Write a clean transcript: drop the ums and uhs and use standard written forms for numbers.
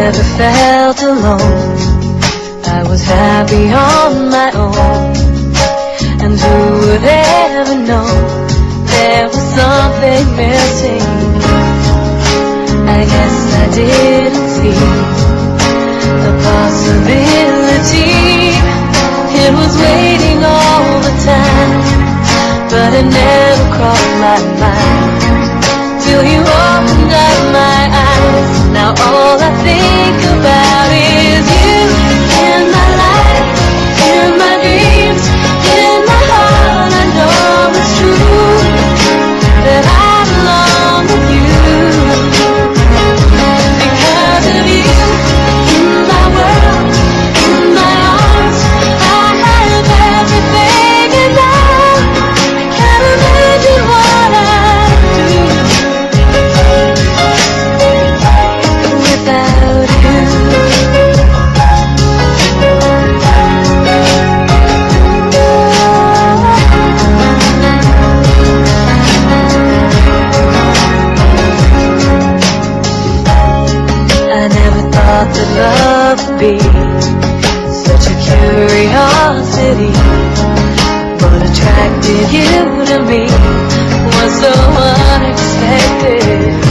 never felt alone. I was happy on my own. And who would ever know there was something missing? I guess I didn't see the possibility. It was waiting all the time, but it never crossed my mind till you opened up my eyes. Now all I think about is you in my life, in my dreams, in my heart. I know it's true that I belong with you. Because of you, in my world, in my arms, I have everything, and now I can't imagine what I'd do without you. I never thought that love would be such a curiosity. What attracted you to me was so unexpected.